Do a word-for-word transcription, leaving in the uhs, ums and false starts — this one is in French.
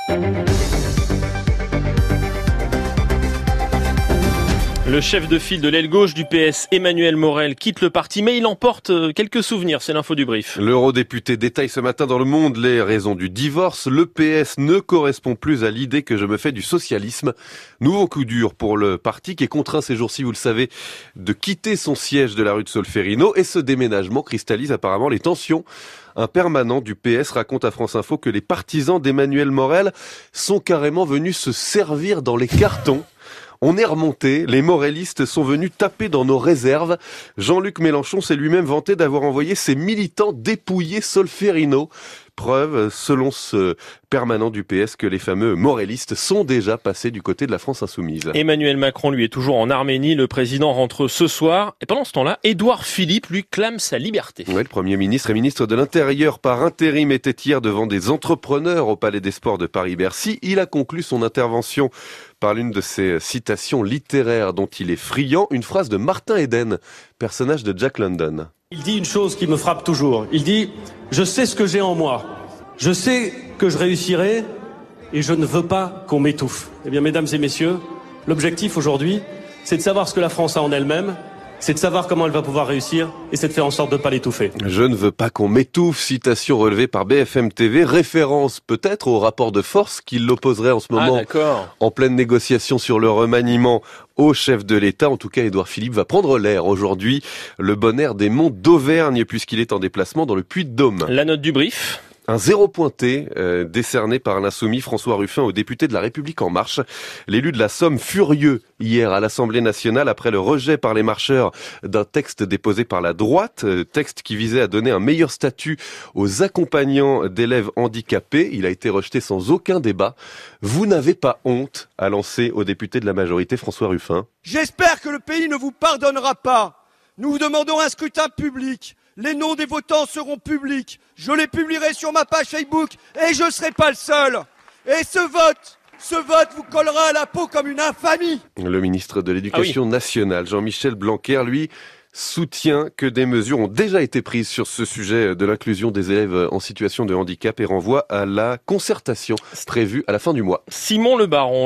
Le chef de file de l'aile gauche du P S, Emmanuel Morel, quitte le parti, mais il emporte quelques souvenirs, c'est l'info du brief. L'eurodéputé détaille ce matin dans Le Monde les raisons du divorce. Le P S ne correspond plus à l'idée que je me fais du socialisme. Nouveau coup dur pour le parti qui est contraint ces jours-ci, vous le savez, de quitter son siège de la rue de Solferino. Et ce déménagement cristallise apparemment les tensions. Un permanent du P S raconte à France Info que les partisans d'Emmanuel Morel sont carrément venus se servir dans les cartons. On est remonté, les morelistes sont venus taper dans nos réserves. Jean-Luc Mélenchon s'est lui-même vanté d'avoir envoyé ses militants dépouiller Solferino. Preuve, selon ce permanent du P S, que les fameux morelistes sont déjà passés du côté de la France insoumise. Emmanuel Macron, lui, est toujours en Arménie. Le président rentre ce soir. Et pendant ce temps-là, Édouard Philippe, lui, clame sa liberté. Ouais, le Premier ministre et ministre de l'Intérieur par intérim était hier devant des entrepreneurs au Palais des Sports de Paris-Bercy. Il a conclu son intervention par l'une de ces citations littéraires dont il est friand, une phrase de Martin Eden, personnage de Jack London. Il dit une chose qui me frappe toujours. Il dit « Je sais ce que j'ai en moi. Je sais que je réussirai et je ne veux pas qu'on m'étouffe. » Eh bien, mesdames et messieurs, l'objectif aujourd'hui, c'est de savoir ce que la France a en elle-même, c'est de savoir comment elle va pouvoir réussir et c'est de faire en sorte de ne pas l'étouffer. Je ne veux pas qu'on m'étouffe, citation relevée par B F M T V, référence peut-être au rapport de force qui l'opposerait en ce moment ah, en pleine négociation sur le remaniement au chef de l'État. En tout cas, Édouard Philippe va prendre l'air aujourd'hui, le bon air des monts d'Auvergne, puisqu'il est en déplacement dans le Puy-de-Dôme. La note du brief. Un zéro pointé euh, décerné par l'insoumis François Ruffin au député de La République En Marche. L'élu de la Somme furieux hier à l'Assemblée nationale après le rejet par les marcheurs d'un texte déposé par la droite, euh, texte qui visait à donner un meilleur statut aux accompagnants d'élèves handicapés. Il a été rejeté sans aucun débat. Vous n'avez pas honte, a lancé au député de la majorité François Ruffin. J'espère que le pays ne vous pardonnera pas. Nous vous demandons un scrutin public. Les noms des votants seront publics. Je les publierai sur ma page Facebook et je ne serai pas le seul. Et ce vote, ce vote vous collera à la peau comme une infamie. Le ministre de l'Éducation ah oui. nationale, Jean-Michel Blanquer, lui, soutient que des mesures ont déjà été prises sur ce sujet de l'inclusion des élèves en situation de handicap et renvoie à la concertation prévue à la fin du mois. Simon Le Baron.